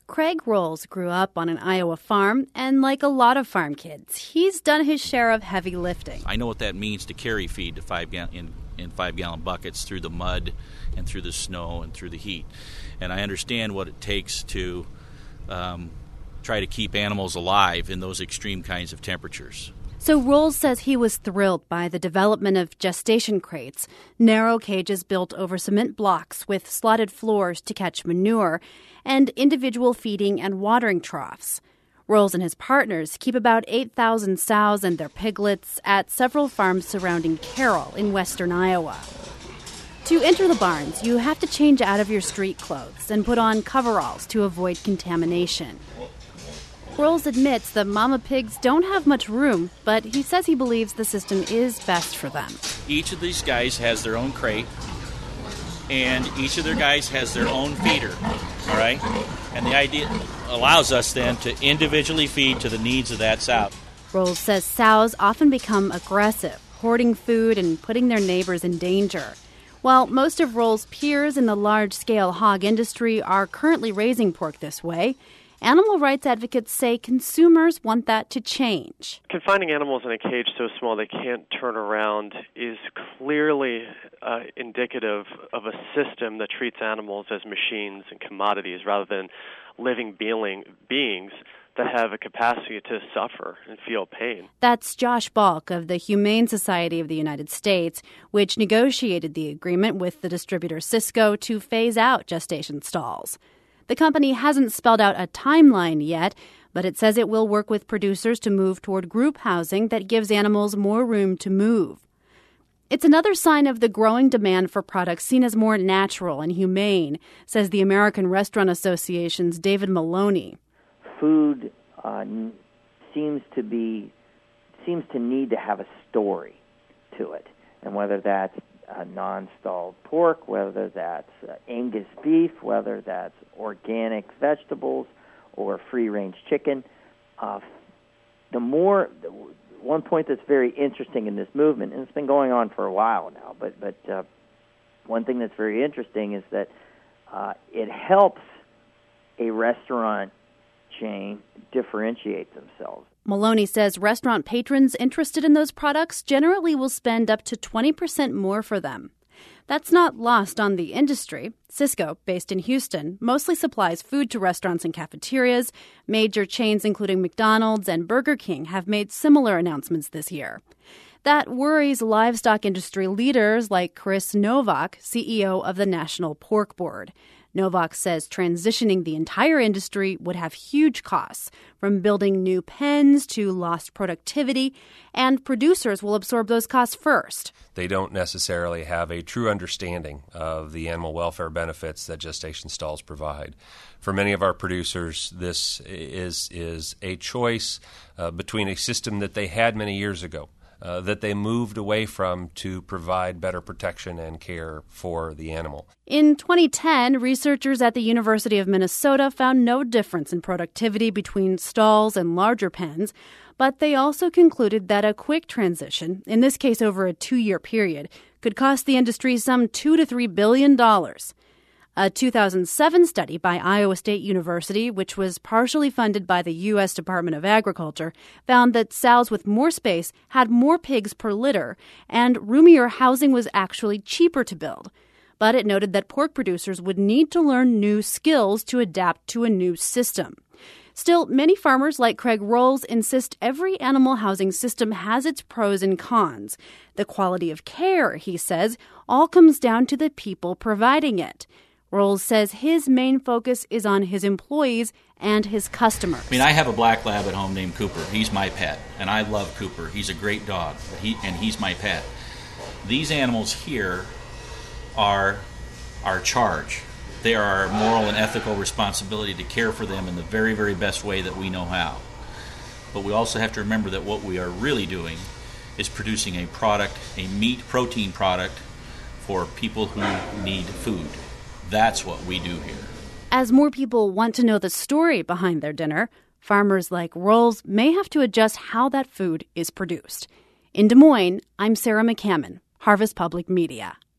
Craig Rolls grew up on an Iowa farm, and like a lot of farm kids, he's done his share of heavy lifting. I know what that means to carry feed to in 5-gallon buckets through the mud and through the snow and through the heat. And I understand what it takes to try to keep animals alive in those extreme kinds of temperatures. So Rolls says he was thrilled by the development of gestation crates, narrow cages built over cement blocks with slotted floors to catch manure, and individual feeding and watering troughs. Rolls and his partners keep about 8,000 sows and their piglets at several farms surrounding Carroll in western Iowa. To enter the barns, you have to change out of your street clothes and put on coveralls to avoid contamination. Rolls admits the mama pigs don't have much room, but he says he believes the system is best for them. Each of these guys has their own crate, and each of their guys has their own feeder, all right? And the idea allows us then to individually feed to the needs of that sow. Rolls says sows often become aggressive, hoarding food and putting their neighbors in danger. While most of Rolls' peers in the large-scale hog industry are currently raising pork this way, animal rights advocates say consumers want that to change. Confining animals in a cage so small they can't turn around is clearly indicative of a system that treats animals as machines and commodities rather than living beings that have a capacity to suffer and feel pain. That's Josh Balk of the Humane Society of the United States, which negotiated the agreement with the distributor Sysco to phase out gestation stalls. The company hasn't spelled out a timeline yet, but it says it will work with producers to move toward group housing that gives animals more room to move. It's another sign of the growing demand for products seen as more natural and humane, says the American Restaurant Association's David Maloney. Food seems to need to have a story to it, and whether that's non-stalled pork, whether that's Angus beef, whether that's organic vegetables or free-range chicken. One point that's very interesting in this movement, and it's been going on for a while now, but one thing that's very interesting is that it helps a restaurant chain differentiate themselves. Maloney says restaurant patrons interested in those products generally will spend up to 20% more for them. That's not lost on the industry. Sysco, based in Houston, mostly supplies food to restaurants and cafeterias. Major chains including McDonald's and Burger King have made similar announcements this year. That worries livestock industry leaders like Chris Novak, CEO of the National Pork Board. Novak says transitioning the entire industry would have huge costs, from building new pens to lost productivity, and producers will absorb those costs first. They don't necessarily have a true understanding of the animal welfare benefits that gestation stalls provide. For many of our producers, this is a choice between a system that they had many years ago, that they moved away from to provide better protection and care for the animal. In 2010, researchers at the University of Minnesota found no difference in productivity between stalls and larger pens, but they also concluded that a quick transition, in this case over a 2-year period, could cost the industry some $2 to $3 billion. A 2007 study by Iowa State University, which was partially funded by the U.S. Department of Agriculture, found that sows with more space had more pigs per litter, and roomier housing was actually cheaper to build. But it noted that pork producers would need to learn new skills to adapt to a new system. Still, many farmers like Craig Rolls insist every animal housing system has its pros and cons. The quality of care, he says, all comes down to the people providing it. Rolls says his main focus is on his employees and his customers. I have a black lab at home named Cooper. He's my pet, and I love Cooper. He's a great dog, and he's my pet. These animals here are our charge. They are our moral and ethical responsibility to care for them in the very, very best way that we know how. But we also have to remember that what we are really doing is producing a product, a meat protein product for people who need food. That's what we do here. As more people want to know the story behind their dinner, farmers like Rolls may have to adjust how that food is produced. In Des Moines, I'm Sarah McCammon, Harvest Public Media.